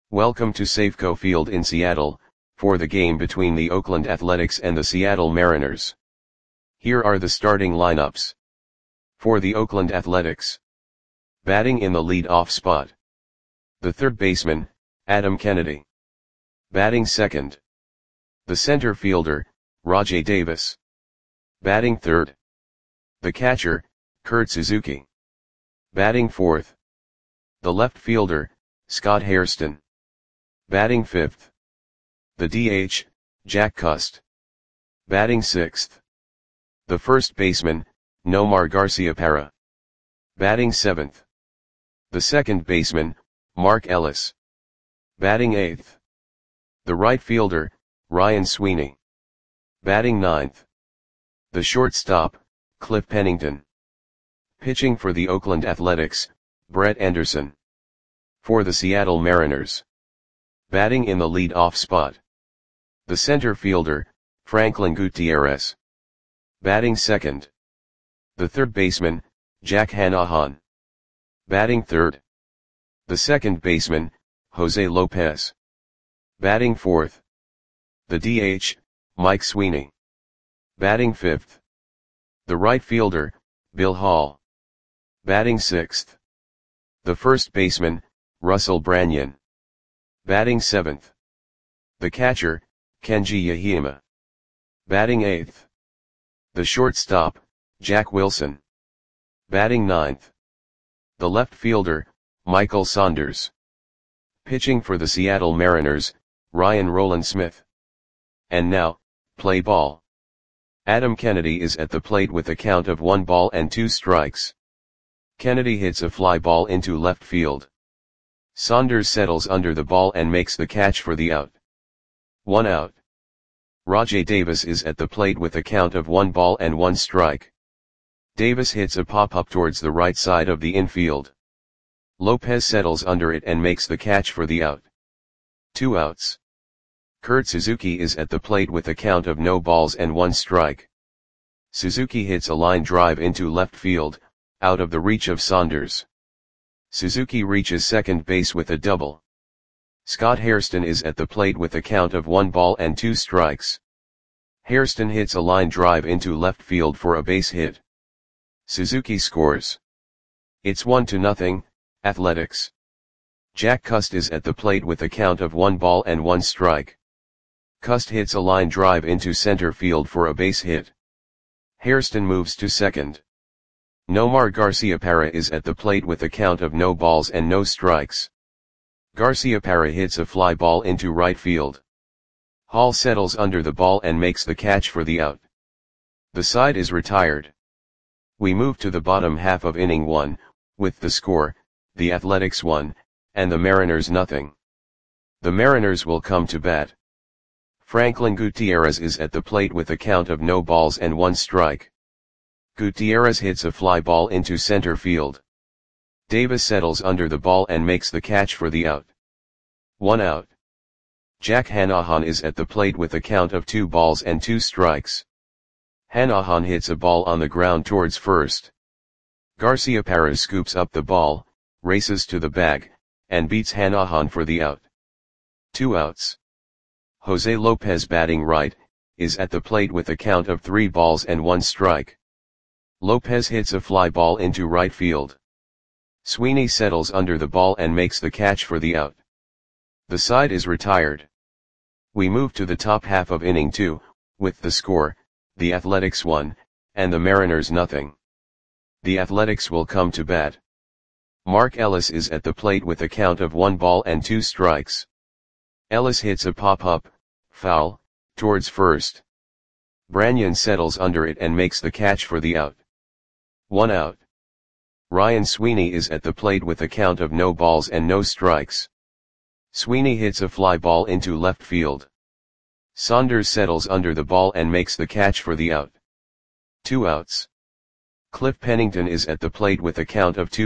Welcome to Safeco Field in Seattle, for the game between the Oakland Athletics and the Seattle Mariners. Here are the starting lineups. For the Oakland Athletics. Batting in the lead-off spot. The third baseman, Adam Kennedy. Batting second. The center fielder, Rajai Davis. Batting third. The catcher, Kurt Suzuki. Batting fourth. The left fielder, Scott Hairston. Batting fifth. The DH, Jack Cust. Batting sixth. The first baseman, Nomar Garciaparra. Batting seventh. The second baseman, Mark Ellis. Batting eighth. The right fielder, Ryan Sweeney. Batting ninth. The shortstop, Cliff Pennington. Pitching for the Oakland Athletics, Brett Anderson. For the Seattle Mariners. Batting in the lead-off spot. The center fielder, Franklin Gutierrez. Batting second. The third baseman, Jack Hannahan. Batting third. The second baseman, Jose Lopez. Batting fourth. The DH, Mike Sweeney. Batting fifth. The right fielder, Bill Hall. Batting sixth. The first baseman, Russell Branyan. Batting seventh. The catcher, Kenji Yahima. Batting eighth. The shortstop, Jack Wilson. Batting ninth. The left fielder, Michael Saunders. Pitching for the Seattle Mariners, Ryan Rowland-Smith. And now, play ball. Adam Kennedy is at the plate with a count of 1-2 Kennedy hits a fly ball into left field. Saunders settles under the ball and makes the catch for the out. 1 out. Rajai Davis is at the plate with a count of 1-1. Davis hits a pop-up towards the right side of the infield. Lopez settles under it and makes the catch for the out. 2 outs. Kurt Suzuki is at the plate with a count of 0-1. Suzuki hits a line drive into left field, out of the reach of Saunders. Suzuki reaches second base with a double. Scott Hairston is at the plate with a count of 1-2. Hairston hits a line drive into left field for a base hit. Suzuki scores. It's 1-0, Athletics. Jack Cust is at the plate with a count of 1-1. Cust hits a line drive into center field for a base hit. Hairston moves to second. Nomar Garciaparra is at the plate with a count of 0-0. Garciaparra hits a fly ball into right field. Hall settles under the ball and makes the catch for the out. The side is retired. We move to the bottom half of inning 1, with the score, the Athletics 1, and the Mariners 0. The Mariners will come to bat. Franklin Gutierrez is at the plate with a count of 0-1. Gutierrez hits a fly ball into center field. Davis settles under the ball and makes the catch for the out. 1 out. Jack Hannahan is at the plate with a count of 2-2. Hannahan hits a ball on the ground towards first. Garciaparra scoops up the ball, races to the bag, and beats Hannahan for the out. 2 outs. Jose Lopez, batting right, is at the plate with a count of 3-1. Lopez hits a fly ball into right field. Sweeney settles under the ball and makes the catch for the out. The side is retired. We move to the top half of inning 2, with the score, the Athletics 1, and the Mariners 0. The Athletics will come to bat. Mark Ellis is at the plate with a count of 1-2. Ellis hits a pop-up, foul, towards first. Branyan settles under it and makes the catch for the out. 1 out. Ryan Sweeney is at the plate with a count of 0-0. Sweeney hits a fly ball into left field. Saunders settles under the ball and makes the catch for the out. 2 outs. Cliff Pennington is at the plate with a count of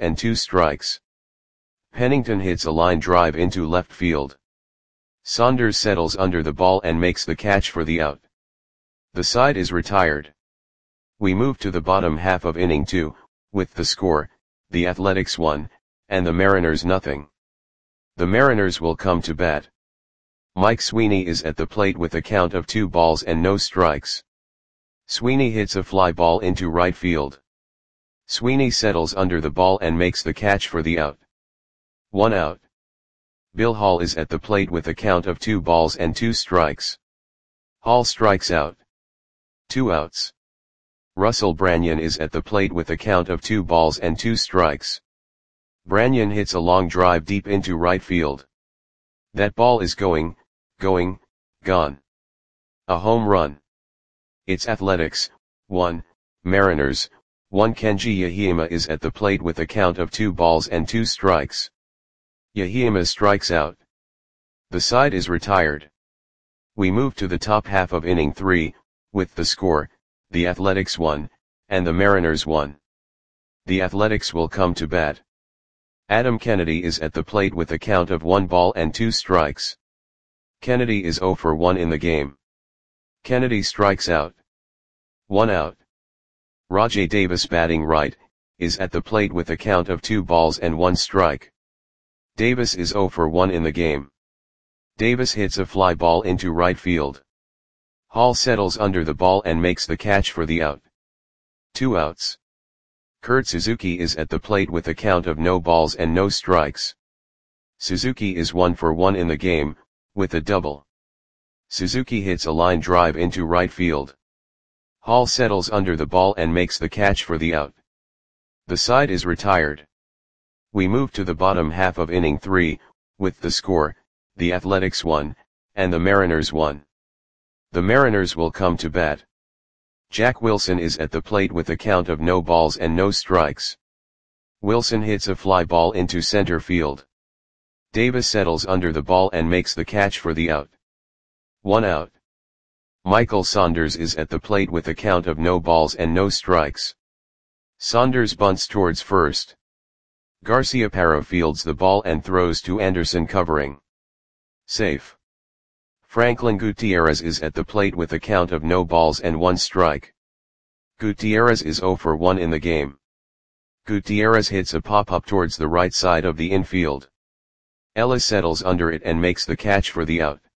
2-2. Pennington hits a line drive into left field. Saunders settles under the ball and makes the catch for the out. The side is retired. We move to the bottom half of inning 2, with the score, the Athletics 1, and the Mariners 0. The Mariners will come to bat. Mike Sweeney is at the plate with a count of 2 balls and no strikes. Sweeney hits a fly ball into right field. Sweeney settles under the ball and makes the catch for the out. 1 out. Bill Hall is at the plate with a count of 2 balls and 2 strikes. Hall strikes out. 2 outs. Russell Branyan is at the plate with a count of 2 balls and 2 strikes. Branyan hits a long drive deep into right field. That ball is gone. A home run. It's Athletics, 1, Mariners, 1. Kenji Yahima is at the plate with a count of 2 balls and 2 strikes. Yahima strikes out. The side is retired. We move to the top half of inning 3, with the score, the Athletics 1, and the Mariners 1. The Athletics will come to bat. Adam Kennedy is at the plate with a count of 1 ball and 2 strikes. Kennedy is 0 for 1 in the game. Kennedy strikes out. 1 out. Rajai Davis, batting right, is at the plate with a count of 2 balls and 1 strike. Davis is 0 for 1 in the game. Davis hits a fly ball into right field. Hall settles under the ball and makes the catch for the out. 2 outs. Kurt Suzuki is at the plate with a count of no balls and no strikes. Suzuki is 1 for 1 in the game, with a double. Suzuki hits a line drive into right field. Hall settles under the ball and makes the catch for the out. The side is retired. We move to the bottom half of inning 3, with the score, the Athletics 1, and the Mariners 1. The Mariners will come to bat. Jack Wilson is at the plate with a count of no balls and no strikes. Wilson hits a fly ball into center field. Davis settles under the ball and makes the catch for the out. 1 out. Michael Saunders is at the plate with a count of no balls and no strikes. Saunders bunts towards first. Garciaparra fields the ball and throws to Anderson, covering. Safe. Franklin Gutierrez is at the plate with a count of no balls and 1 strike. Gutierrez is 0 for 1 in the game. Gutierrez hits a pop-up towards the right side of the infield. Ellis settles under it and makes the catch for the out.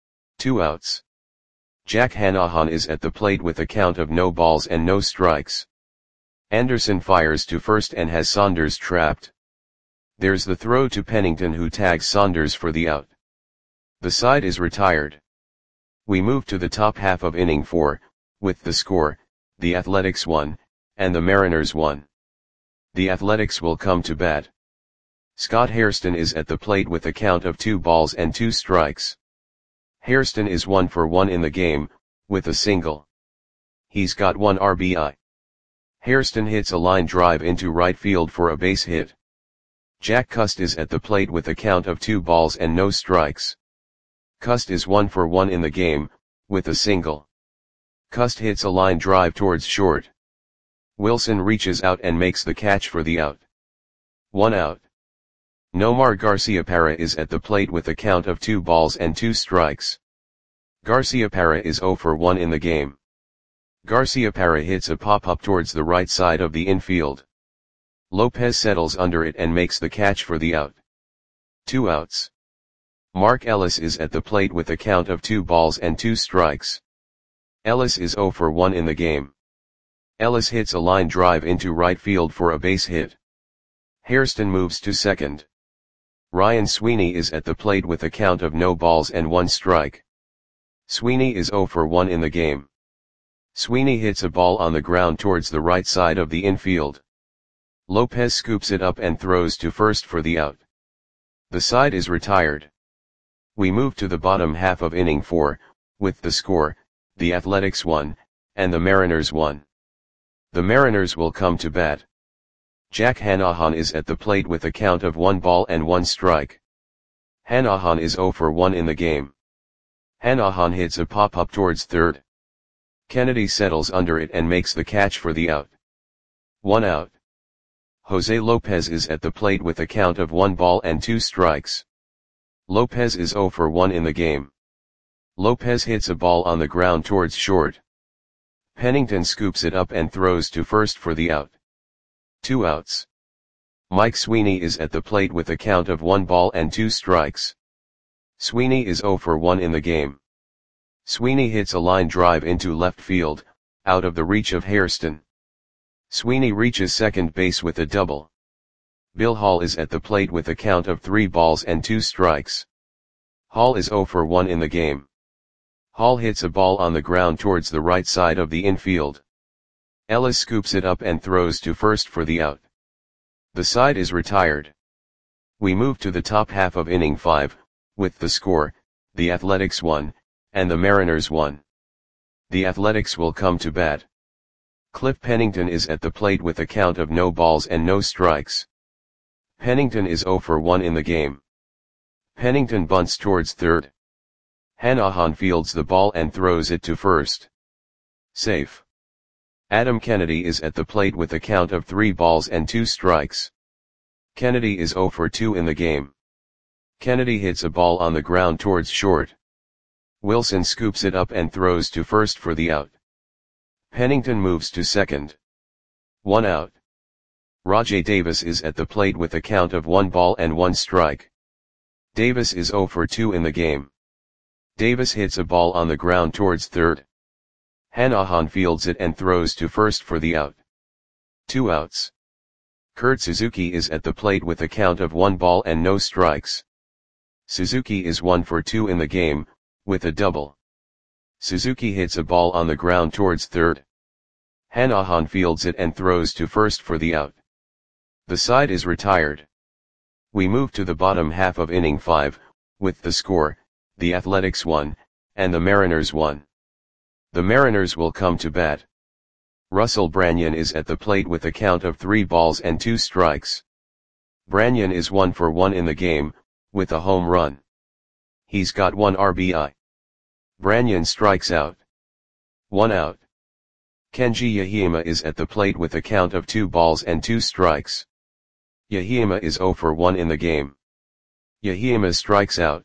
2 outs. Jack Hanahan is at the plate with a count of no balls and no strikes. Anderson fires to first and has Saunders trapped. There's the throw to Pennington, who tags Saunders for the out. The side is retired. We move to the top half of inning 4, with the score, the Athletics 1, and the Mariners 1. The Athletics will come to bat. Scott Hairston is at the plate with a count of 2 balls and 2 strikes. Hairston is 1 for 1 in the game, with a single. He's got 1 RBI. Hairston hits a line drive into right field for a base hit. Jack Cust is at the plate with a count of 2 balls and no strikes. Cust is 1 for 1 in the game, with a single. Cust hits a line drive towards short. Wilson reaches out and makes the catch for the out. 1 out. Nomar Garciaparra is at the plate with a count of 2 balls and 2 strikes. Garciaparra is 0 for 1 in the game. Garciaparra hits a pop-up towards the right side of the infield. Lopez settles under it and makes the catch for the out. 2 outs. Mark Ellis is at the plate with a count of 2 balls and 2 strikes. Ellis is 0 for 1 in the game. Ellis hits a line drive into right field for a base hit. Hairston moves to second. Ryan Sweeney is at the plate with a count of no balls and 1 strike. Sweeney is 0 for 1 in the game. Sweeney hits a ball on the ground towards the right side of the infield. Lopez scoops it up and throws to first for the out. The side is retired. We move to the bottom half of inning 4, with the score, the Athletics 1, and the Mariners 1. The Mariners will come to bat. Jack Hanahan is at the plate with a count of 1 ball and 1 strike. Hanahan is 0 for 1 in the game. Hanahan hits a pop-up towards third. Kennedy settles under it and makes the catch for the out. 1 out. Jose Lopez is at the plate with a count of 1 ball and 2 strikes. Lopez is 0 for 1 in the game. Lopez hits a ball on the ground towards short. Pennington scoops it up and throws to first for the out. 2 outs. Mike Sweeney is at the plate with a count of 1 ball and 2 strikes. Sweeney is 0 for 1 in the game. Sweeney hits a line drive into left field, out of the reach of Hairston. Sweeney reaches second base with a double. Bill Hall is at the plate with a count of 3 balls and 2 strikes. Hall is 0 for 1 in the game. Hall hits a ball on the ground towards the right side of the infield. Ellis scoops it up and throws to first for the out. The side is retired. We move to the top half of inning 5, with the score, the Athletics 1, and the Mariners 1. The Athletics will come to bat. Cliff Pennington is at the plate with a count of no balls and no strikes. Pennington is 0 for 1 in the game. Pennington bunts towards third. Hanahan fields the ball and throws it to first. Safe. Adam Kennedy is at the plate with a count of 3 balls and 2 strikes. Kennedy is 0 for 2 in the game. Kennedy hits a ball on the ground towards short. Wilson scoops it up and throws to first for the out. Pennington moves to second. 1 out. Rajai Davis is at the plate with a count of 1 ball and 1 strike. Davis is 0 for 2 in the game. Davis hits a ball on the ground towards third. Hanahan fields it and throws to first for the out. 2 outs. Kurt Suzuki is at the plate with a count of 1 ball and no strikes. Suzuki is 1 for 2 in the game, with a double. Suzuki hits a ball on the ground towards third. Hanahan fields it and throws to first for the out. The side is retired. We move to the bottom half of inning 5, with the score, the Athletics 1, and the Mariners 1. The Mariners will come to bat. Russell Branyan is at the plate with a count of 3 balls and 2 strikes. Branyan is 1 for 1 in the game, with a home run. He's got 1 RBI. Branyan strikes out. 1 out. Kenji Yahima is at the plate with a count of 2 balls and 2 strikes. Yahima is 0 for 1 in the game. Yahima strikes out.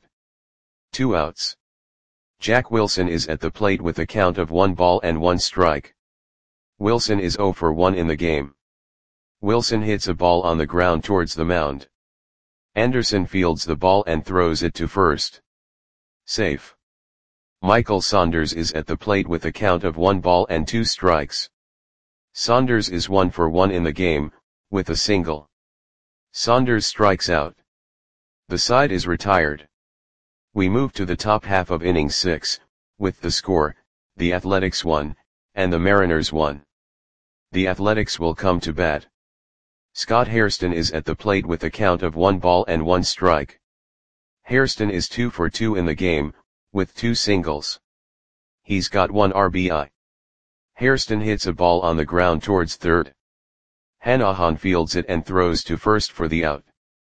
2 outs. Jack Wilson is at the plate with a count of 1 ball and 1 strike. Wilson is 0 for 1 in the game. Wilson hits a ball on the ground towards the mound. Anderson fields the ball and throws it to first. Safe. Michael Saunders is at the plate with a count of 1 ball and 2 strikes. Saunders is 1 for 1 in the game, with a single. Saunders strikes out. The side is retired. We move to the top half of inning 6, with the score, the Athletics 1, and the Mariners 1. The Athletics will come to bat. Scott Hairston is at the plate with a count of 1 ball and 1 strike. Hairston is 2 for 2 in the game, with 2 singles. He's got 1 RBI. Hairston hits a ball on the ground towards third. Hanahan fields it and throws to first for the out.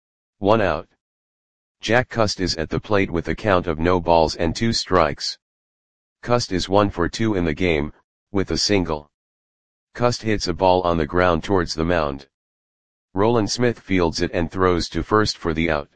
1 out. Jack Cust is at the plate with a count of no balls and 2 strikes. Cust is 1 for 2 in the game, with a single. Cust hits a ball on the ground towards the mound. Roland Smith fields it and throws to first for the out.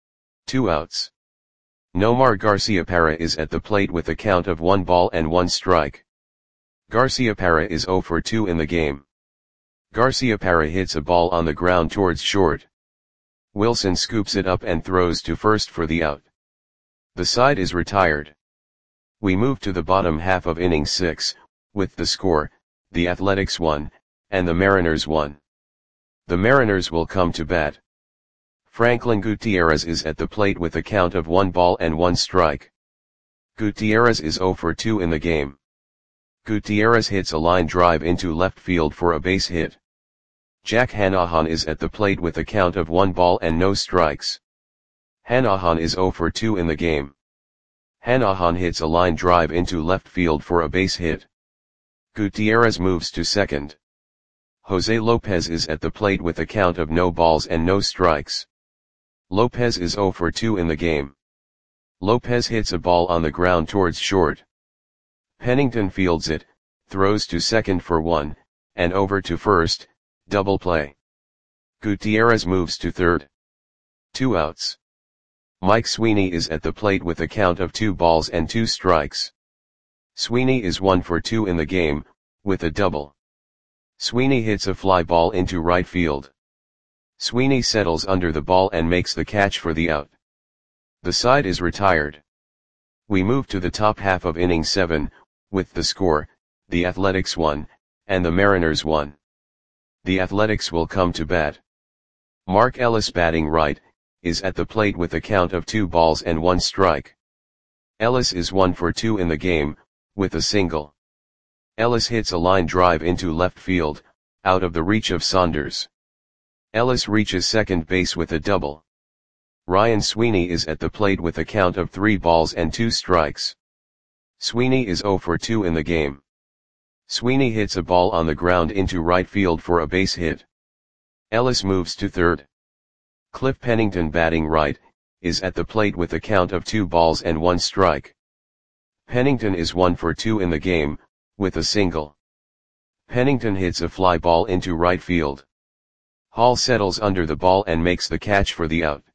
2 outs. Nomar Garciaparra is at the plate with a count of 1 ball and 1 strike. Garciaparra is 0 for 2 in the game. Garciaparra hits a ball on the ground towards short. Wilson scoops it up and throws to first for the out. The side is retired. We move to the bottom half of inning 6, with the score, the Athletics 1, and the Mariners 1. The Mariners will come to bat. Franklin Gutierrez is at the plate with a count of 1 ball and 1 strike. Gutierrez is 0 for 2 in the game. Gutierrez hits a line drive into left field for a base hit. Jack Hanahan is at the plate with a count of 1 ball and no strikes. Hanahan is 0 for 2 in the game. Hanahan hits a line drive into left field for a base hit. Gutierrez moves to second. Jose Lopez is at the plate with a count of no balls and no strikes. Lopez is 0 for 2 in the game. Lopez hits a ball on the ground towards short. Pennington fields it, throws to second for 1, and over to first, double play. Gutierrez moves to third. 2 outs. Mike Sweeney is at the plate with a count of 2 balls and 2 strikes. Sweeney is 1 for 2 in the game, with a double. Sweeney hits a fly ball into right field. Sweeney settles under the ball and makes the catch for the out. The side is retired. We move to the top half of inning 7, with the score, the Athletics 1, and the Mariners 1. The Athletics will come to bat. Mark Ellis, batting right, is at the plate with a count of 2 balls and 1 strike. Ellis is 1 for 2 in the game, with a single. Ellis hits a line drive into left field, out of the reach of Saunders. Ellis reaches second base with a double. Ryan Sweeney is at the plate with a count of 3 balls and 2 strikes. Sweeney is 0 for 2 in the game. Sweeney hits a ball on the ground into right field for a base hit. Ellis moves to third. Cliff Pennington, batting right, is at the plate with a count of 2 balls and 1 strike. Pennington is 1 for 2 in the game, with a single. Pennington hits a fly ball into right field. Hall settles under the ball and makes the catch for the out.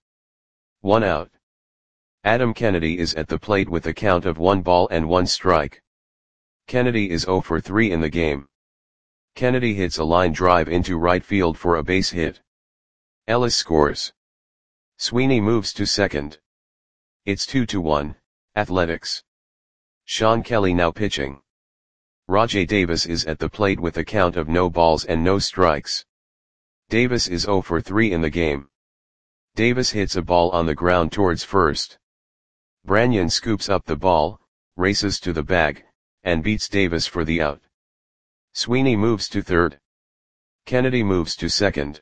1 out. Adam Kennedy is at the plate with a count of 1 ball and 1 strike. Kennedy is 0 for 3 in the game. Kennedy hits a line drive into right field for a base hit. Ellis scores. Sweeney moves to second. It's 2-1, Athletics. Sean Kelly now pitching. Rajai Davis is at the plate with a count of no balls and no strikes. Davis is 0 for 3 in the game. Davis hits a ball on the ground towards first. Branyan scoops up the ball, races to the bag, and beats Davis for the out. Sweeney moves to third. Kennedy moves to second.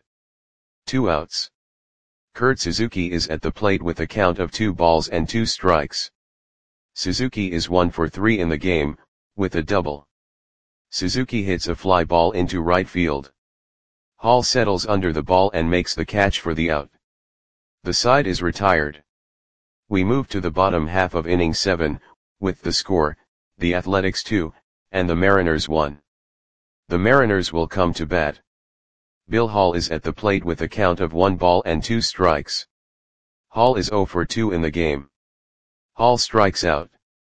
2 outs. Kurt Suzuki is at the plate with a count of 2 balls and 2 strikes. Suzuki is 1 for 3 in the game, with a double. Suzuki hits a fly ball into right field. Hall settles under the ball and makes the catch for the out. The side is retired. We move to the bottom half of inning 7, with the score, the Athletics 2, and the Mariners 1. The Mariners will come to bat. Bill Hall is at the plate with a count of 1 ball and 2 strikes. Hall is 0 for 2 in the game. Hall strikes out.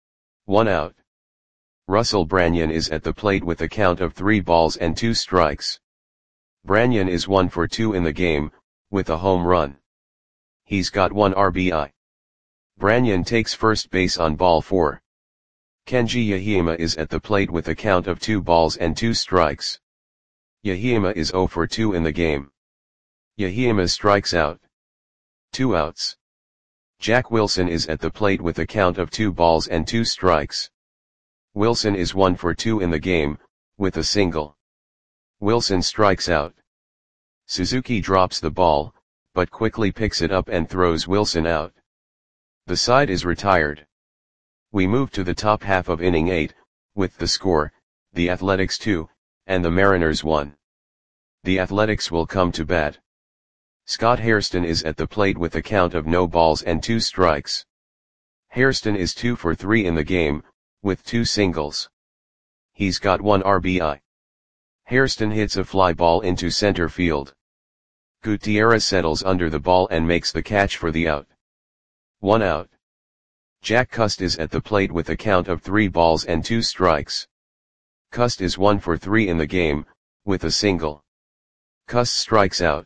1 out. Russell Branyan is at the plate with a count of 3 balls and 2 strikes. Branyan is 1 for 2 in the game, with a home run. He's got 1 RBI. Branyan takes first base on ball 4. Kenji Yahima is at the plate with a count of 2 balls and 2 strikes. Yahima is 0 for 2 in the game. Yahima strikes out. 2 outs. Jack Wilson is at the plate with a count of 2 balls and 2 strikes. Wilson is 1 for 2 in the game, with a single. Wilson strikes out. Suzuki drops the ball, but quickly picks it up and throws Wilson out. The side is retired. We move to the top half of inning 8, with the score, the Athletics 2, and the Mariners 1. The Athletics will come to bat. Scott Hairston is at the plate with a count of no balls and 2 strikes. Hairston is 2 for 3 in the game, with 2 singles. He's got 1 RBI. Hairston hits a fly ball into center field. Gutierrez settles under the ball and makes the catch for the out. 1 out. Jack Cust is at the plate with a count of 3 balls and 2 strikes. Cust is 1 for 3 in the game, with a single. Cust strikes out.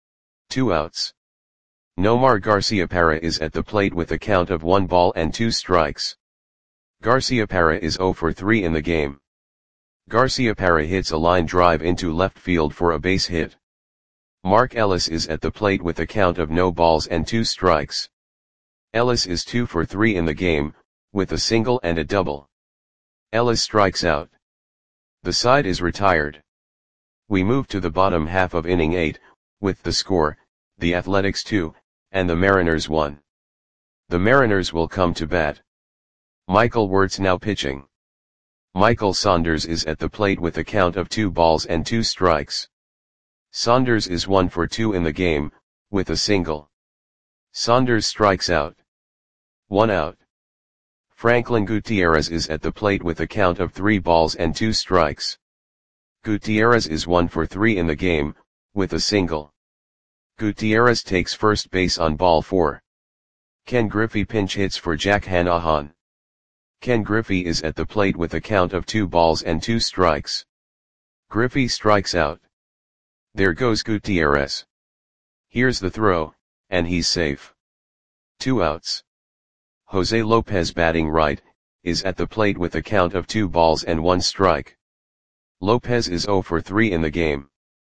2 outs. Nomar Garciaparra is at the plate with a count of 1 ball and 2 strikes. Garciaparra is 0 for 3 in the game. Garciaparra hits a line drive into left field for a base hit. Mark Ellis is at the plate with a count of no balls and 2 strikes. Ellis is 2 for 3 in the game, with a single and a double. Ellis strikes out. The side is retired. We move to the bottom half of inning 8, with the score, the Athletics 2, and the Mariners 1. The Mariners will come to bat. Michael Wirtz now pitching. Michael Saunders is at the plate with a count of 2 balls and 2 strikes. Saunders is 1 for 2 in the game, with a single. Saunders strikes out. 1 out. Franklin Gutierrez is at the plate with a count of 3 balls and 2 strikes. Gutierrez is 1 for 3 in the game, with a single. Gutierrez takes first base on ball 4. Ken Griffey pinch hits for Jack Hanahan. Ken Griffey is at the plate with a count of 2 balls and 2 strikes. Griffey strikes out. There goes Gutierrez. Here's the throw, and he's safe. 2 outs. Jose Lopez batting right, is at the plate with a count of 2 balls and 1 strike. Lopez is 0 for 3 in the game.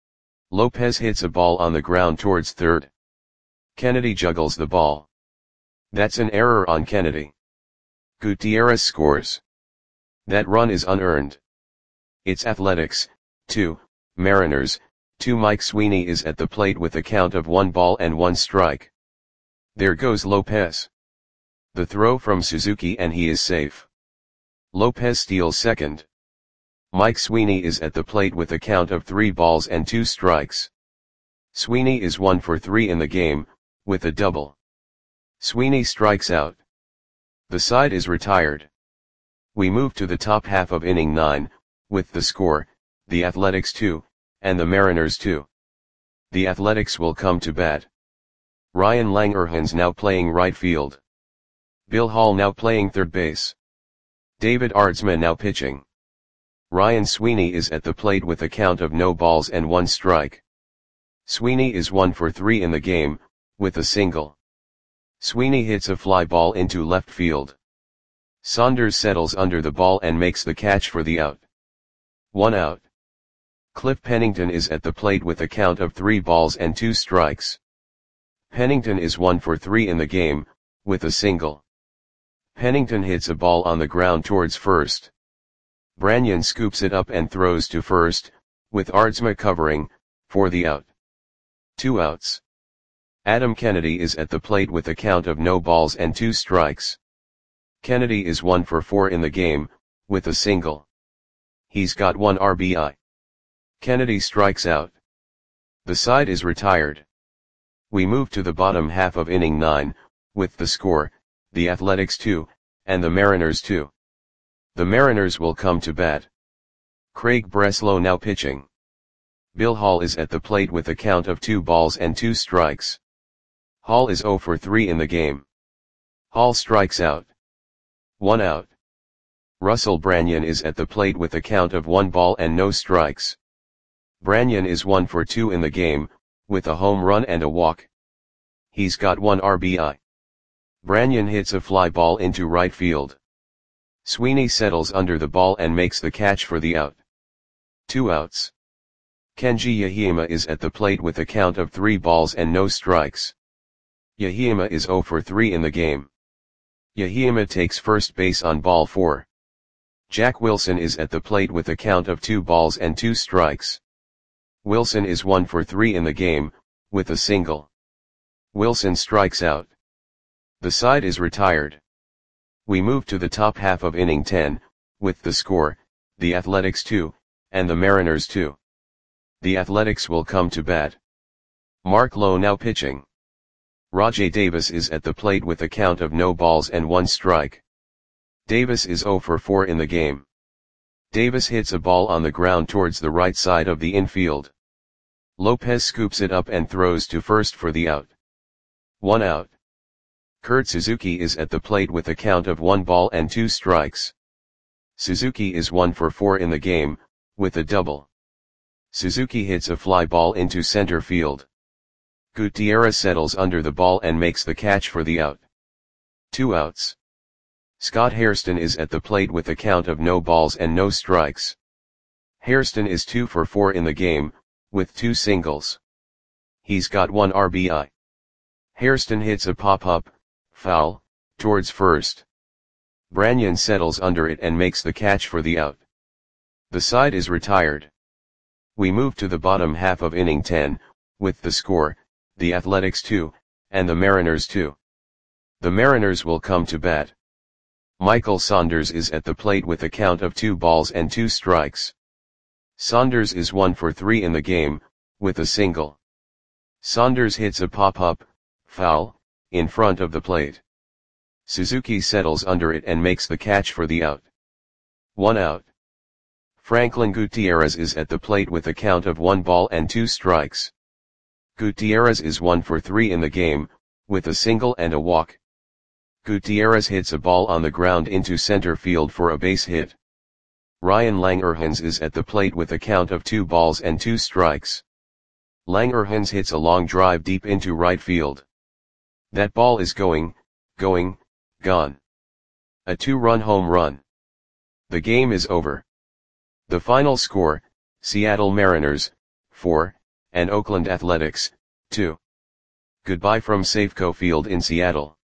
Lopez hits a ball on the ground towards third. Kennedy juggles the ball. That's an error on Kennedy. Gutierrez scores. That run is unearned. It's Athletics, 2, Mariners, 2. Mike Sweeney is at the plate with a count of 1 ball and 1 strike. There goes Lopez. The throw from Suzuki and he is safe. Lopez steals second. Mike Sweeney is at the plate with a count of 3 balls and 2 strikes. Sweeney is 1 for 3 in the game, with a double. Sweeney strikes out. The side is retired. We move to the top half of inning 9, with the score, the Athletics 2, and the Mariners 2. The Athletics will come to bat. Ryan Langerhans now playing right field. Bill Hall now playing third base. David Aardsma now pitching. Ryan Sweeney is at the plate with a count of no balls and 1 strike. Sweeney is 1 for 3 in the game, with a single. Sweeney hits a fly ball into left field. Saunders settles under the ball and makes the catch for the out. 1 out. Cliff Pennington is at the plate with a count of 3 balls and 2 strikes. Pennington is 1 for 3 in the game, with a single. Pennington hits a ball on the ground towards first. Branyan scoops it up and throws to first, with Aardsma covering, for the out. 2 outs. Adam Kennedy is at the plate with a count of no balls and 2 strikes. Kennedy is 1 for 4 in the game, with a single. He's got 1 RBI. Kennedy strikes out. The side is retired. We move to the bottom half of inning 9, with the score, the Athletics 2, and the Mariners 2. The Mariners will come to bat. Craig Breslow now pitching. Bill Hall is at the plate with a count of 2 balls and 2 strikes. Hall is 0 for 3 in the game. Hall strikes out. 1 out. Russell Branyan is at the plate with a count of 1 ball and no strikes. Branyan is 1 for 2 in the game, with a home run and a walk. He's got 1 RBI. Branyan hits a fly ball into right field. Sweeney settles under the ball and makes the catch for the out. 2 outs. Kenji Yahima is at the plate with a count of 3 balls and no strikes. Yahima is 0 for 3 in the game. Yahima takes first base on ball 4. Jack Wilson is at the plate with a count of 2 balls and 2 strikes. Wilson is 1 for 3 in the game, with a single. Wilson strikes out. The side is retired. We move to the top half of inning 10, with the score, the Athletics 2, and the Mariners 2. The Athletics will come to bat. Mark Lowe now pitching. Rajai Davis is at the plate with a count of no balls and 1 strike. Davis is 0 for 4 in the game. Davis hits a ball on the ground towards the right side of the infield. Lopez scoops it up and throws to first for the out. 1 out. Kurt Suzuki is at the plate with a count of 1 ball and 2 strikes. Suzuki is 1 for 4 in the game, with a double. Suzuki hits a fly ball into center field. Gutierrez settles under the ball and makes the catch for the out. 2 outs. Scott Hairston is at the plate with a count of no balls and no strikes. Hairston is 2 for 4 in the game, with 2 singles. He's got 1 RBI. Hairston hits a pop-up, foul, towards first. Branyan settles under it and makes the catch for the out. The side is retired. We move to the bottom half of inning 10, with the score, the Athletics 2, and the Mariners 2. The Mariners will come to bat. Michael Saunders is at the plate with a count of 2 balls and 2 strikes. Saunders is 1 for 3 in the game, with a single. Saunders hits a pop-up, foul, in front of the plate. Suzuki settles under it and makes the catch for the out. 1 out. Franklin Gutierrez is at the plate with a count of 1 ball and 2 strikes. Gutierrez is 1 for 3 in the game, with a single and a walk. Gutierrez hits a ball on the ground into center field for a base hit. Ryan Langerhans is at the plate with a count of 2 balls and 2 strikes. Langerhans hits a long drive deep into right field. That ball is gone. A 2-run home run. The game is over. The final score, Seattle Mariners, 4, and Oakland Athletics, 2. Goodbye from Safeco Field in Seattle.